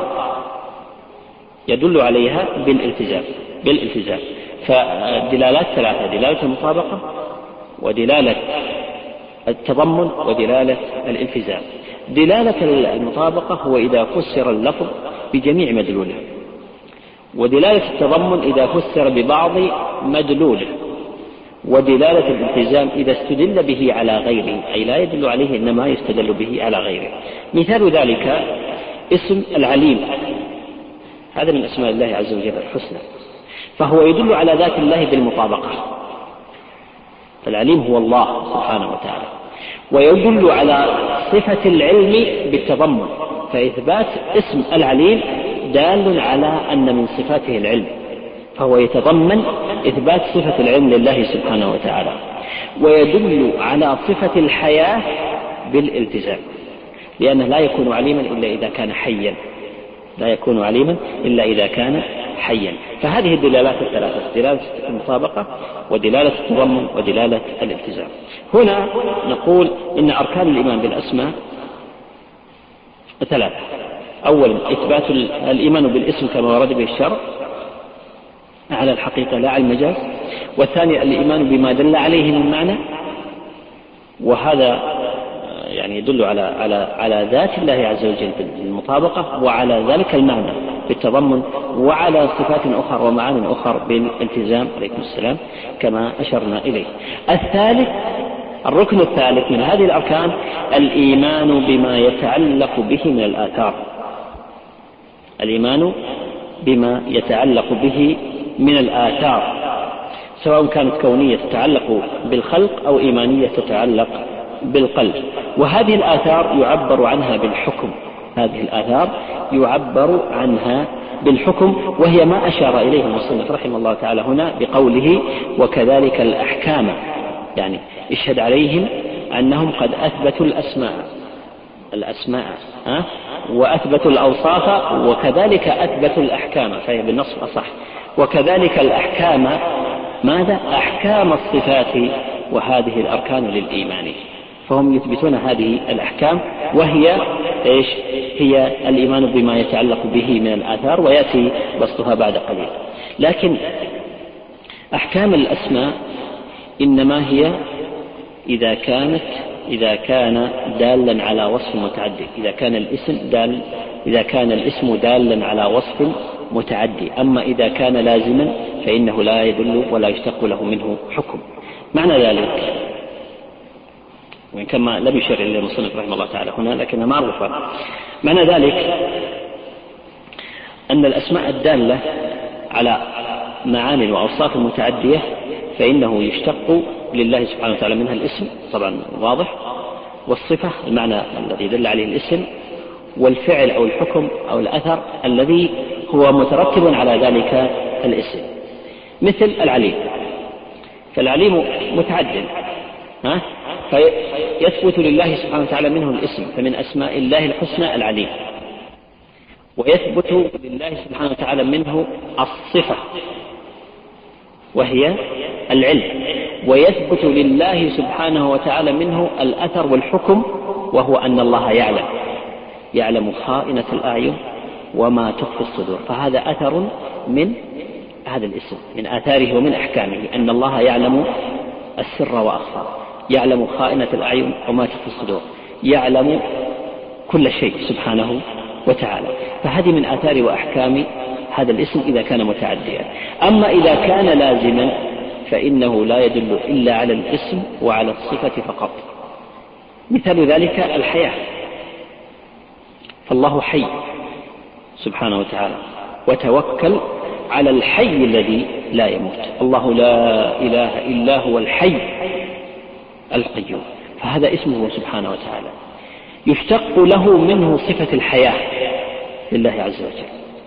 يدل عليها بالالتزام بالالتزام فدلالات ثلاثة: دلالة المطابقة ودلالة التضمن ودلالة الالتزام. دلالة المطابقة هو إذا فسر اللفظ بجميع مدلوله، ودلالة التضمن إذا فسر ببعض مدلوله، ودلالة الالتزام إذا استدل به على غيره، أي لا يدل عليه إنما يستدل به على غيره. مثال ذلك اسم العليم، هذا من أسماء الله عز وجل الحسنى، فهو يدل على ذات الله بالمطابقة، فالعليم هو الله سبحانه وتعالى. ويدل على صفة العلم بالتضمن، فإثبات اسم العليم دال على أن من صفاته العلم، فهو يتضمن إثبات صفة العلم لله سبحانه وتعالى. ويدل على صفة الحياة بالالتزام، لأنه لا يكون عليما إلا إذا كان حيا، لا يكون عليما إلا إذا كان حيا. فهذه الدلالات الثلاثة: دلالة المطابقة ودلالة التضمن ودلالة الالتزام. هنا نقول إن أركان الإيمان بالأسماء ثلاثة: أولا إثبات الإيمان بالاسم كما ورد به الشرع على الحقيقة لا على المجاز. والثاني الإيمان بما دل عليه من معنى، وهذا يعني يدل على على على ذات الله عز وجل بالمطابقة وعلى ذلك المعنى بالتضمن، وعلى صفات أخرى ومعان أخرى بالالتزام عليكم السلام كما أشرنا إليه. الثالث، الركن الثالث من هذه الأركان الإيمان بما يتعلق به من الآثار، الإيمان بما يتعلق به من الآثار، سواء كانت كونية تتعلق بالخلق أو إيمانية تتعلق بالقلب. وهذه الآثار يعبر عنها بالحكم، هذه الآثار يعبر عنها بالحكم، وهي ما أشار إليه المصنف رحمه الله تعالى هنا بقوله وكذلك الأحكام، يعني اشهد عليهم أنهم قد أثبتوا الأسماء الأسماء أه؟ وأثبتوا الأوصاف، وكذلك أثبتوا الأحكام، فهي بالنص أصح. وكذلك الأحكام، ماذا؟ أحكام الصفات، وهذه الأركان للإيمان، فهم يثبتون هذه الأحكام، وهي إيش؟ هي الإيمان بما يتعلق به من الآثار، ويأتي بسطها بعد قليل. لكن أحكام الأسماء إنما هي إذا كانت إذا كان دالا على وصف متعدي، إذا كان الاسم دال إذا كان الاسم دالا على وصف متعدي. أما إذا كان لازما فإنه لا يدل ولا يشتق له منه حكم. معنى ذلك، وإن كان لم يشر إلى المصنف رحمه الله تعالى هنا لكنها معروفة، معنى ذلك أن الأسماء الدالة على معاني وأوصاف متعدية فإنه يشتق لله سبحانه وتعالى منها الاسم، طبعا واضح، والصفة المعنى الذي دل عليه الاسم، والفعل أو الحكم أو الأثر الذي هو مترتب على ذلك الاسم، مثل العليم، فالعليم متعدد، ها؟ فيثبت لله سبحانه وتعالى منه الاسم، فمن أسماء الله الحسنى العليم، ويثبت لله سبحانه وتعالى منه الصفة وهي العلم، ويثبت لله سبحانه وتعالى منه الأثر والحكم، وهو أن الله يعلم يعلم خائنة الأعين وما تخفي الصدور. فهذا أثر من هذا الاسم، من آثاره ومن أحكامه، أن الله يعلم السر وأخفى، يعلم خائنة الأعين وما تخفي الصدور، يعلم كل شيء سبحانه وتعالى. فهذه من آثار وأحكام هذا الاسم إذا كان متعديا. أما إذا كان لازما فإنه لا يدل إلا على الاسم وعلى الصفة فقط. مثال ذلك الحياة، فالله حي سبحانه وتعالى، وتوكل على الحي الذي لا يموت، الله لا إله إلا هو الحي القيوم، فهذا اسمه سبحانه وتعالى، يشتق له منه صفة الحياة لله عز وجل.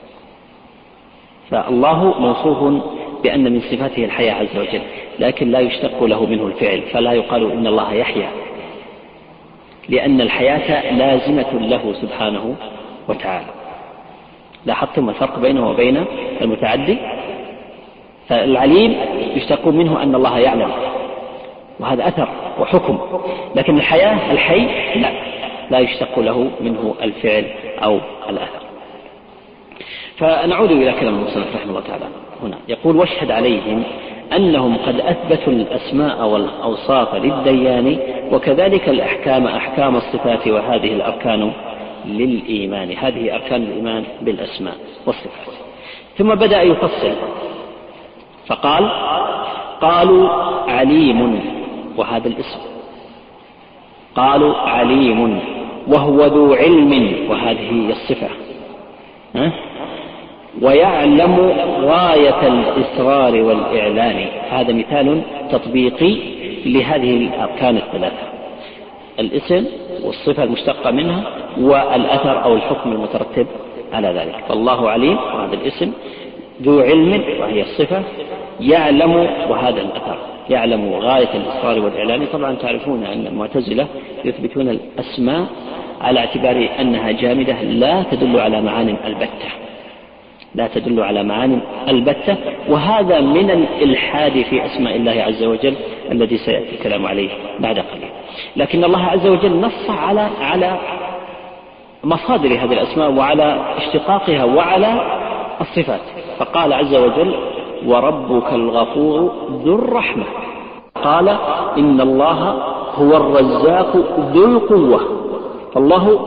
فالله موصوف بأن من صفاته الحياة عز وجل، لكن لا يشتق له منه الفعل، فلا يقال إن الله يحيا، لأن الحياة لازمة له سبحانه وتعالى. لاحظتم الفرق بينه وبين المتعدي؟ فالعليم يشتق منه أن الله يعلم، وهذا أثر وحكم، لكن الحياة الحي لا لا يشتق له منه الفعل أو الأثر. فنعود إلى كلام المصنف رحمه الله تعالى هنا، يقول واشهد عليهم أنهم قد أثبتوا الأسماء والأوصاف للديان، وكذلك الأحكام أحكام الصفات، وهذه الأركان للإيمان، هذه أركان الإيمان بالأسماء والصفات. ثم بدأ يفصل فقال قالوا عليم، وهذا الاسم، قالوا عليم وهو ذو علم، وهذه الصفة، ها؟ ويعلم غاية الإسرار والإعلان. هذا مثال تطبيقي لهذه الأركان الثلاثة، الاسم والصفة المشتقة منها والأثر أو الحكم المترتب على ذلك. فالله عليم وهذا الاسم، ذو علم وهي الصفة، يعلم وهذا الأثر، يعلم غاية الإسرار والإعلان. طبعا تعرفون أن المعتزلة يثبتون الأسماء على اعتبار أنها جامدة لا تدل على معان البتة، لا تدل على معان البتة، وهذا من الإلحاد في أسماء الله عز وجل الذي سيأتي الكلام عليه بعد قليل. لكن الله عز وجل نص على على مصادر هذه الأسماء وعلى اشتقاقها وعلى الصفات، فقال عز وجل وربك الغفور ذو الرحمة، قال إن الله هو الرزاق ذو القوة. فالله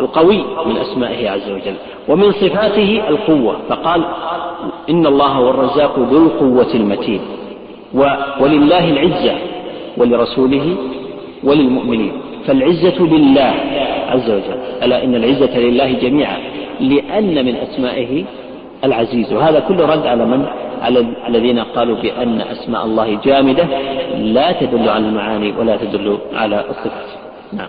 القوي من أسمائه عز وجل، ومن صفاته القوة، فقال إن الله هو الرزاق ذو القوة المتين، ولله العزة ولرسوله وللمؤمنين، فالعزة لله عز وجل، ألا إن العزة لله جميعا، لأن من أسمائه العزيز. وهذا كله رد على من؟ على الذين قالوا بأن أسماء الله جامدة لا تدل على المعاني ولا تدل على الصفات. نعم.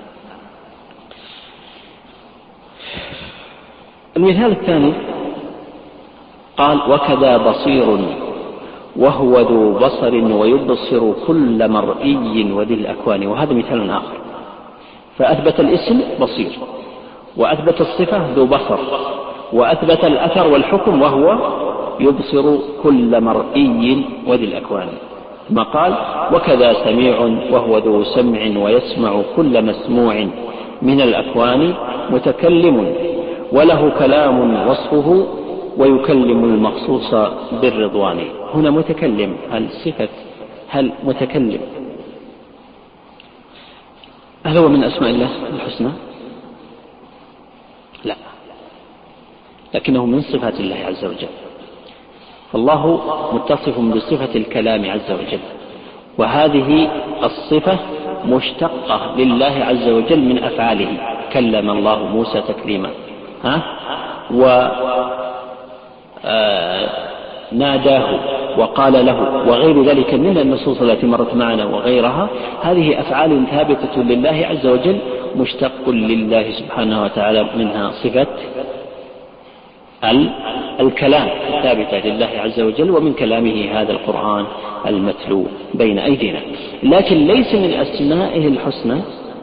المثال الثاني قال وكذا بصير وهو ذو بصر ويبصر كل مرئي وذي الأكوان. وهذا مثال آخر، فأثبت الاسم بصير، وأثبت الصفة ذو بصر، وأثبت الأثر والحكم وهو يبصر كل مرئي وذي الأكوان. ثم قال وكذا سميع وهو ذو سمع ويسمع كل مسموع من الأكوان، متكلم وله كلام وصفه ويكلم المخصوص بالرضوان. هنا متكلم، هل صفة هل متكلم هل هو من أسماء الله الحسنى؟ لا، لكنه من صفات الله عز وجل، فالله متصف بصفة الكلام عز وجل، وهذه الصفة مشتقة لله عز وجل من أفعاله، كلم الله موسى تكليما، ها وناداه وقال له، وغير ذلك من النصوص التي مرت معنا وغيرها. هذه أفعال ثابتة لله عز وجل، مشتق لله سبحانه وتعالى منها صفة الكلام ثابتة لله عز وجل، ومن كلامه هذا القرآن المتلو بين أيدينا. لكن ليس من أسمائه الحسنى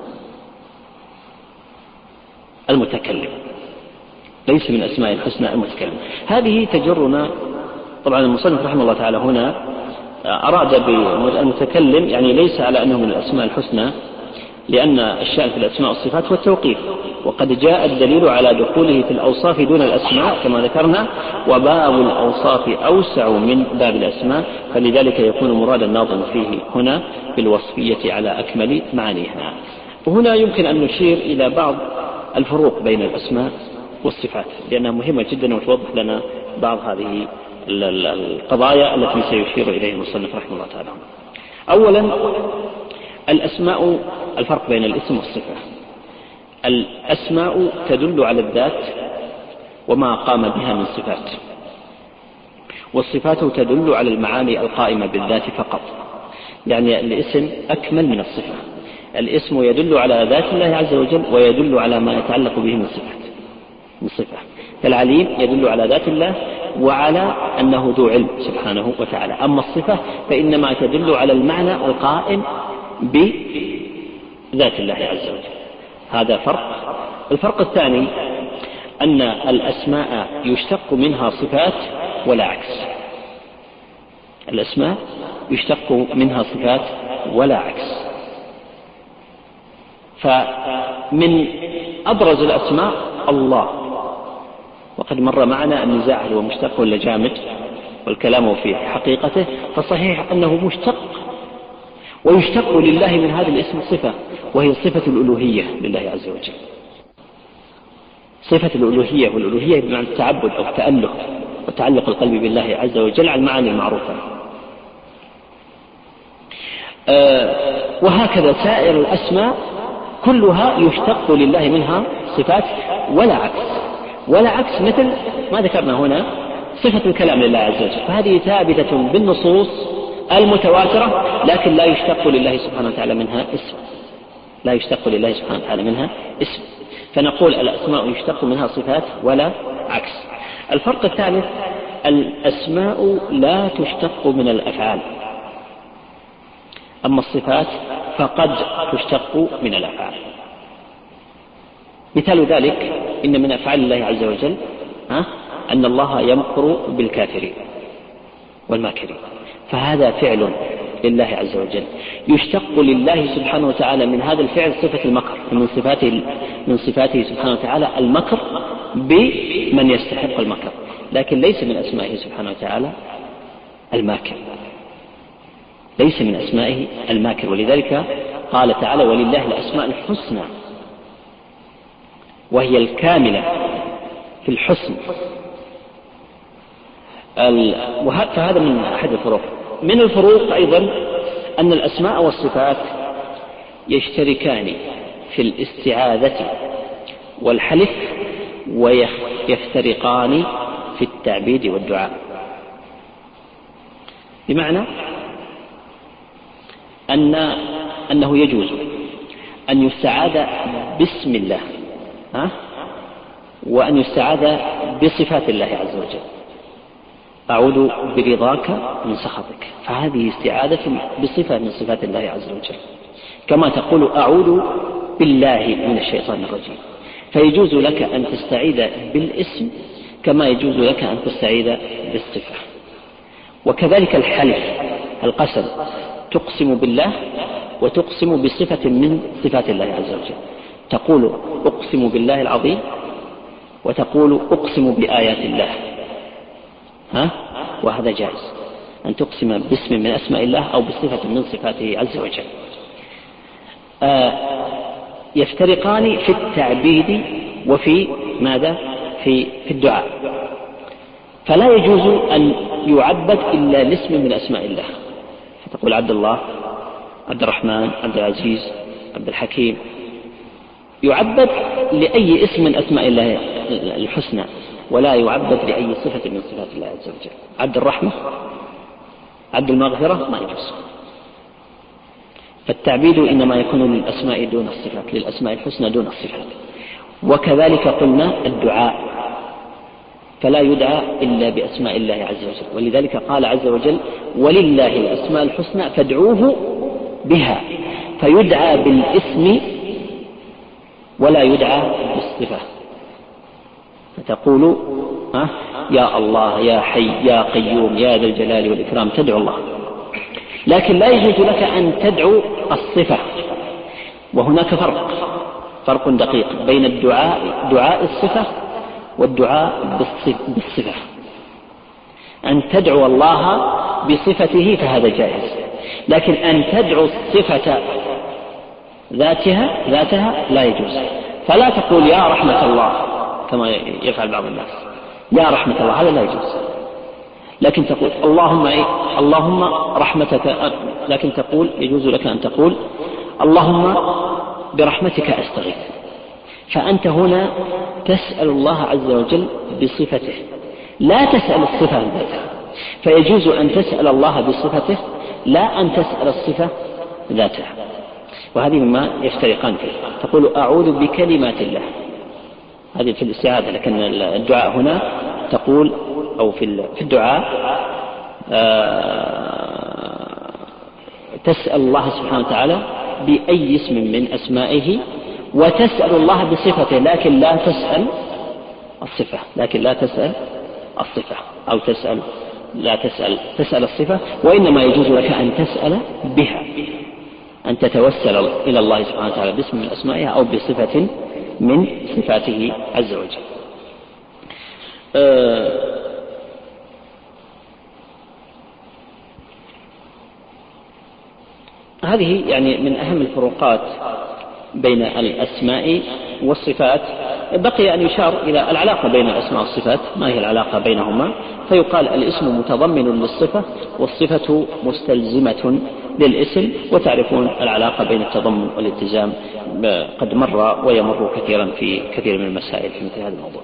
المتكلم، ليس من أسماء الحسنى المتكلم. هذه تجرنا، طبعا المصنف رحمه الله تعالى هنا أراد بالمتكلم يعني ليس على أنه من الأسماء الحسنى، لأن الشأن في الأسماء والصفات هو التوقيف، وقد جاء الدليل على دخوله في الأوصاف دون الأسماء كما ذكرنا، وباب الأوصاف أوسع من باب الأسماء، فلذلك يكون مراد الناظم فيه هنا بالوصفية على أكمل معانيها. وهنا يمكن أن نشير إلى بعض الفروق بين الأسماء والصفات، لأنها مهمة جدا وتوضح لنا بعض هذه القضايا التي سيشير إليه المصنف رحمه الله تعالى. أولا الأسماء، الفرق بين الاسم والصفة. الأسماء تدل على الذات وما قام بها من صفات، والصفات تدل على المعاني القائمة بالذات فقط، يعني الاسم أكمل من الصفة. الاسم يدل على ذات الله عز وجل ويدل على ما يتعلق به من صفات من صفة، فالعليم يدل على ذات الله وعلى أنه ذو علم سبحانه وتعالى. أما الصفة فإنما تدل على المعنى القائم بذات الله عز وجل. هذا فرق. الفرق الثاني أن الأسماء يشتق منها صفات ولا عكس، الأسماء يشتق منها صفات ولا عكس. فمن أبرز الأسماء الله، وقد مر معنا النزاع هل هو مشتق ولا جامد، والكلام في حقيقته، فصحيح أنه مشتق، ويشتق لله من هذا الاسم صفة، وهي صفة الألوهية لله عز وجل، صفة الألوهية، والألوهية بمعنى التعبد أو التأله وتعلق القلب بالله عز وجل على المعاني المعروفة. أه وهكذا سائر الأسماء كلها يشتق لله منها صفات ولا عكس، ولا عكس مثل ما ذكرنا هنا صفة الكلام لله عز وجل، فهذه ثابتة بالنصوص المتواترة، لكن لا يشتق لله سبحانه وتعالى منها اسم، لا يشتق لله سبحانه وتعالى منها اسم، فنقول الأسماء يشتق منها صفات ولا عكس. الفرق الثالث الأسماء لا تشتق من الأفعال، أما الصفات فقد تشتق من الأفعال. مثال ذلك إن من أفعال الله عز وجل ها أن الله يمكر بالكافرين والماكرين، فهذا فعل لله عز وجل، يشتق لله سبحانه وتعالى من هذا الفعل صفة المكر، من صفاته من صفاته سبحانه وتعالى المكر بمن يستحق المكر، لكن ليس من أسمائه سبحانه وتعالى الماكر، ليس من أسمائه الماكر. ولذلك قال تعالى ولله الأسماء الحسنى وهي الكاملة في الحسن. فهذا من أحد الفروق. من الفروق أيضا أن الأسماء والصفات يشتركان في الاستعاذة والحلف، ويفترقان في التعبيد والدعاء. بمعنى أن أنه يجوز أن يستعاذ باسم الله ها؟ وأن يستعاذ بصفات الله عز وجل. أعوذ برضاك من سخطك، فهذه استعاذة بصفة من صفات الله عز وجل، كما تقول أعوذ بالله من الشيطان الرجيم. فيجوز لك أن تستعيذ بالاسم كما يجوز لك أن تستعيذ بالصفة. وكذلك الحلف، القسم، تقسم بالله وتقسم بصفة من صفات الله عز وجل. تقول أقسم بالله العظيم، وتقول أقسم بآيات الله، ها؟ وهذا جائز أن تقسم باسم من أسماء الله أو بصفة من صفاته عز وجل. آه يفترقان في التعبيد وفي ماذا؟ في, في الدعاء. فلا يجوز أن يعبد إلا لاسم من أسماء الله، فتقول عبد الله، عبد الرحمن، عبد العزيز، عبد الحكيم. يعبد لأي اسم من أسماء الله الحسنى، ولا يعبد لأي صفة من صفات الله عز وجل. عبد الرحمة، عبد المغفرة ما يجوز. فالتعبيد إنما يكون للأسماء دون الصفات، للأسماء الحسنى دون الصفات. وكذلك قلنا الدعاء، فلا يدعى إلا بأسماء الله عز وجل. ولذلك قال عز وجل ولله الأسماء الحسنى فادعوه بها، فيدعى بالاسم ولا يدعى بالصفة. فتقول ها يا الله، يا حي، يا قيوم، يا ذا الجلال والإكرام، تدعو الله. لكن لا يجوز لك أن تدعو الصفة. وهناك فرق فرق دقيق بين الدعاء دعاء الصفة والدعاء بالصفة. أن تدعو الله بصفته فهذا جائز، لكن أن تدعو الصفة ذاتها ذاتها لا يجوز. فلا تقول يا رحمة الله كما يفعل بعض الناس، يا رحمة الله، هذا لا يجوز. لكن تقول اللهم إيه؟ اللهم رحمتك، لكن تقول يجوز لك أن تقول اللهم برحمتك أستغيث. فأنت هنا تسأل الله عز وجل بصفته، لا تسأل الصفة ذاتها. فيجوز أن تسأل الله بصفته لا أن تسأل الصفة ذاتها. وهذه مما يفترقان فيه. تقول أعوذ بكلمات الله، هذه في الاستعاذة. لكن الدعاء هنا تقول أو في الدعاء تسأل الله سبحانه وتعالى بأي اسم من أسمائه، وتسأل الله بصفته، لكن لا تسأل الصفة لكن لا تسأل الصفة أو تسأل لا تسأل تسأل الصفة. وإنما يجوز لك أن تسأل بها، أن تتوسل إلى الله سبحانه وتعالى باسم من أسمائه أو بصفة من صفاته عز وجل. آه هذه يعني من أهم الفروقات بين الأسماء والصفات. بقي أن يشار إلى العلاقة بين الأسماء والصفات، ما هي العلاقة بينهما؟ فيقال الاسم متضمن للصفة، والصفة مستلزمة للاسم. وتعرفون العلاقة بين التضمن والالتزام قد مر ويمر كثيرا في كثير من المسائل في مثل هذا الموضوع.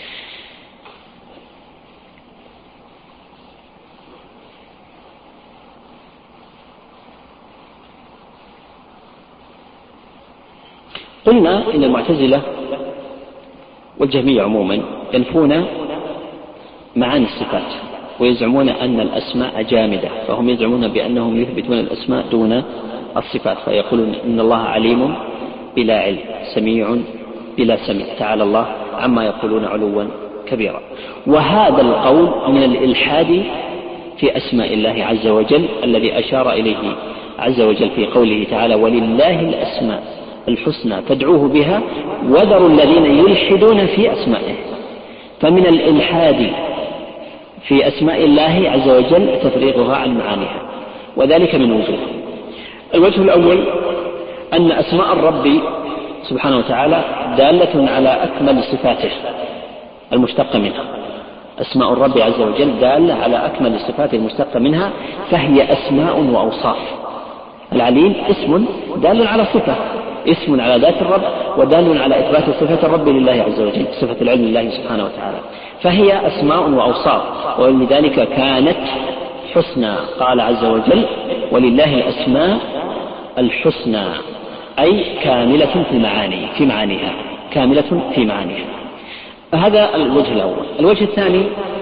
قلنا إن المعتزلة والجهمية عموما ينفون معاني الصفات، ويزعمون أن الأسماء جامدة، فهم يزعمون بأنهم يثبتون الأسماء دون الصفات. فيقولون إن الله عليم بلا علم، سميع بلا سميع، تعالى الله عما يقولون علوا كبيرا. وهذا القول من الإلحاد في أسماء الله عز وجل، الذي أشار إليه عز وجل في قوله تعالى ولله الأسماء الحسنى فادعوه بها وذروا الذين يلحدون في أسمائه. فمن الإلحاد في أسماء الله عز وجل تفريغها عن معانيها، وذلك من وجوه. الوجه الأول أن أسماء الرب سبحانه وتعالى دالة على أكمل صفاته المشتقة منها. أسماء الرب عز وجل دالة على أكمل الصفات المشتقة منها، فهي أسماء وأوصاف. العليم اسم دال على صفة، اسم على ذات الرب ودال على إثبات صفة الرب لله عز وجل، صفة العلم لله سبحانه وتعالى، فهي أسماء وأوصاف. ولذلك كانت حسنى. قال عز وجل: ولله الأسماء الحسنى، أي كاملة في معاني في معانيها كاملة في معانيها. هذا الوجه الأول. الوجه الثاني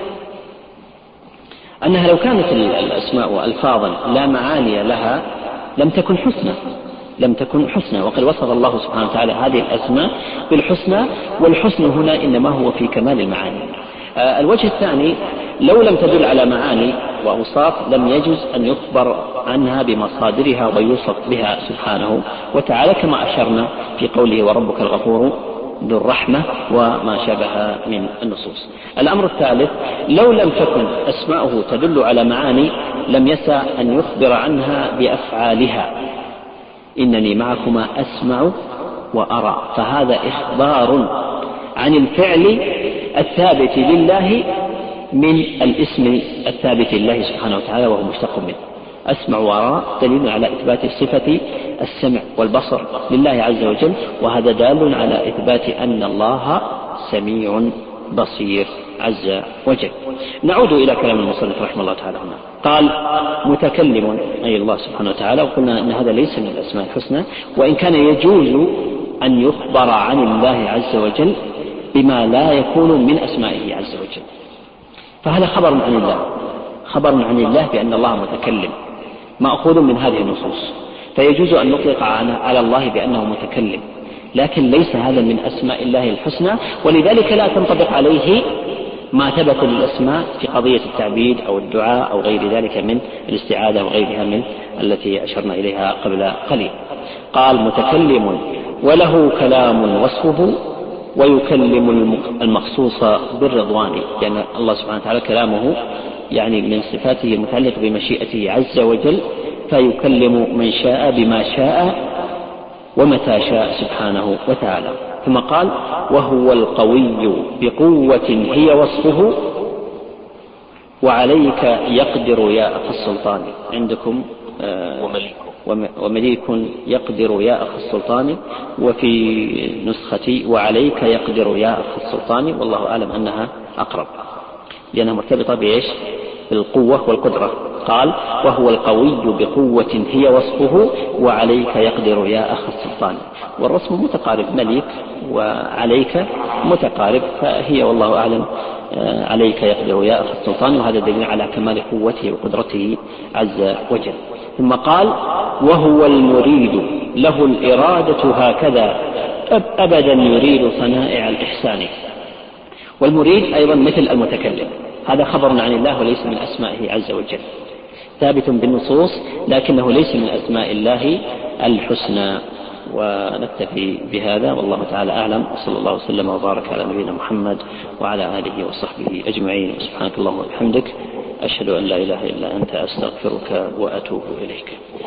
أنها لو كانت الأسماء ألفاظا لا معاني لها لم تكن حسنى لم تكن حسنى وقد وصف الله سبحانه وتعالى هذه الأسماء بالحسنى، والحسن هنا إنما هو في كمال المعاني. آه الوجه الثاني: لو لم تدل على معاني وأوصاف لم يجوز أن يخبر عنها بمصادرها ويوصف بها سبحانه وتعالى، كما أشرنا في قوله: وربك الغفور ذو الرحمة وما شابه من النصوص. الأمر الثالث: لو لم تكن أسماؤه تدل على معاني لم يسع أن يخبر عنها بأفعالها: إنني معكما أسمع وأرى، فهذا إخبار عن الفعل الثابت لله من الاسم الثابت لله سبحانه وتعالى وهو مشتق منه. أسمع وأرى دليل على إثبات صفة السمع والبصر لله عز وجل، وهذا دال على إثبات أن الله سميع بصير عز وجل. نعود إلى كلام المصنف رحمه الله تعالى هنا. قال: متكلم، أي الله سبحانه وتعالى. وقلنا أن هذا ليس من الأسماء الحسنى، وإن كان يجوز أن يخبر عن الله عز وجل بما لا يكون من أسمائه عز وجل، فهذا خبر عن الله خبر عن الله بأن الله متكلم مأخوذ من هذه النصوص، فيجوز أن نطلق على الله بأنه متكلم، لكن ليس هذا من أسماء الله الحسنى، ولذلك لا تنطبق عليه ما ثبت للأسماء في قضية التعبيد أو الدعاء أو غير ذلك من الاستعاذة وغيرها من التي أشرنا إليها قبل قليل. قال: متكلم وله كلام وصفه ويكلم المخصوص بالرضوان، لأن يعني الله سبحانه وتعالى كلامه يعني من صفاته المتعلق بمشيئته عز وجل، فيكلم من شاء بما شاء ومتى شاء سبحانه وتعالى. ثم قال: وهو القوي بقوة هي وصفه وعليك يقدر يا أخ السلطان. عندكم آه ومليك يقدر يا أخ السلطان، وفي نسختي وعليك يقدر يا أخ السلطان، والله أعلم أنها أقرب لأنها مرتبطة بإيش؟ بالقوة والقدرة. قال: وهو القوي بقوة هي وصفه وعليك يقدر يا أخ السلطان، والرسم متقارب، مليك وعليك متقارب، فهي والله أعلم عليك يقدر يا أخ السلطان، وهذا دليل على كمال قوته وقدرته عز وجل. ثم قال: وهو المريد له الإرادة هكذا أبدا يريد صنائع الإحسان. والمريد أيضا مثل المتكلم، هذا خبر عن الله وليس من أسمائه عز وجل، ثابت بالنصوص لكنه ليس من أسماء الله الحسنى. ونكتفي بهذا والله تعالى أعلم، وصلى الله وسلم وبارك على نبينا محمد وعلى آله وصحبه أجمعين. سبحانك اللهم وبحمدك، أشهد أن لا إله إلا أنت، أستغفرك وأتوب إليك.